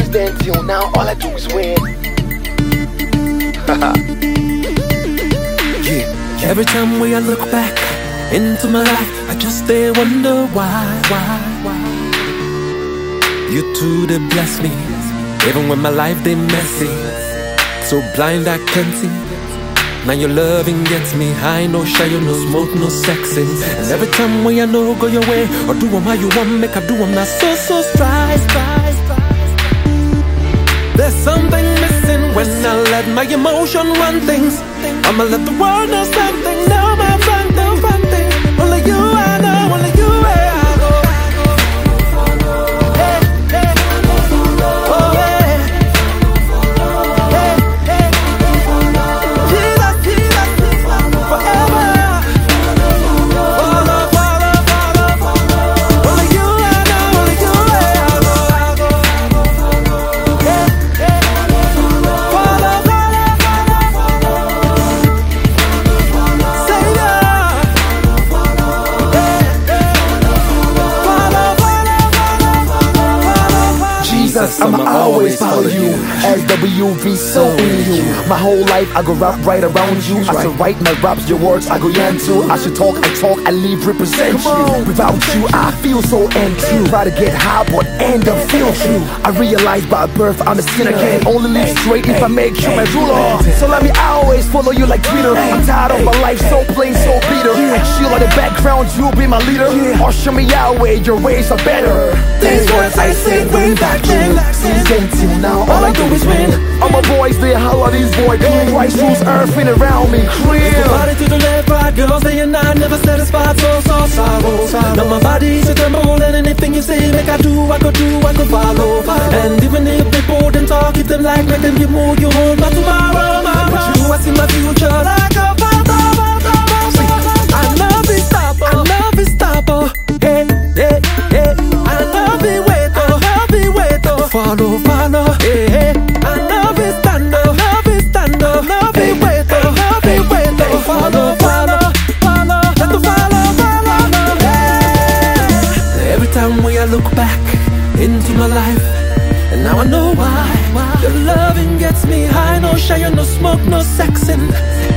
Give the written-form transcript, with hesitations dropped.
Since then till now, all I do is win. Yeah. Every time when I look back into my life, I just stay wonder why. You two they bless me, even when my life they messy. So blind I can't see. Now your loving gets me high, no shy, no smoke, no sexing. And every time when I know go your way, or do them how you want, make I do them not so strive. There's something missing when I let my emotion run things. I'ma let the world know something. Now my friend, no fun thing. Only you I know, only you where I go. Hey, hey. Oh yeah. Hey, hey. Jesus, forever. Follow. Only you I know, only you where I go. Hey, hey. Follow. I'ma always follow you. SWV so in you. My whole life I go rap right around you. I should write my raps, your words I go yan too. I should talk, I live, represent you. Without you I feel so empty. Try to get high but end up feel true. I realize by birth I'm a sinner. Can't only live straight if I make you my ruler. So let me always follow you like Twitter. I'm tired of my life so plain, so bitter. I chill on the background, you'll be my leader. Or show me our way, your ways are better. These words I said way back then. Since then till now, all I do is win. All my boys, they holler these boys. Clean rice rules, earthing around me. Real. Body to the left, right, girls, day and night, never satisfied, so sorrow. Now my body's a tremble, and anything you say, make I do, I go follow. And even if people then talk, keep them like, make them you move, you hold my tomorrow. With you, I see my future like a photo. I love it, stopper. Hey, I love it, wait, follow, hey, I love it, stand up, love it, wait, follow, let the follow, hey. Every time when I look back into my life, and now I know why. Your loving gets me high, no shy, no smoke, no sexing.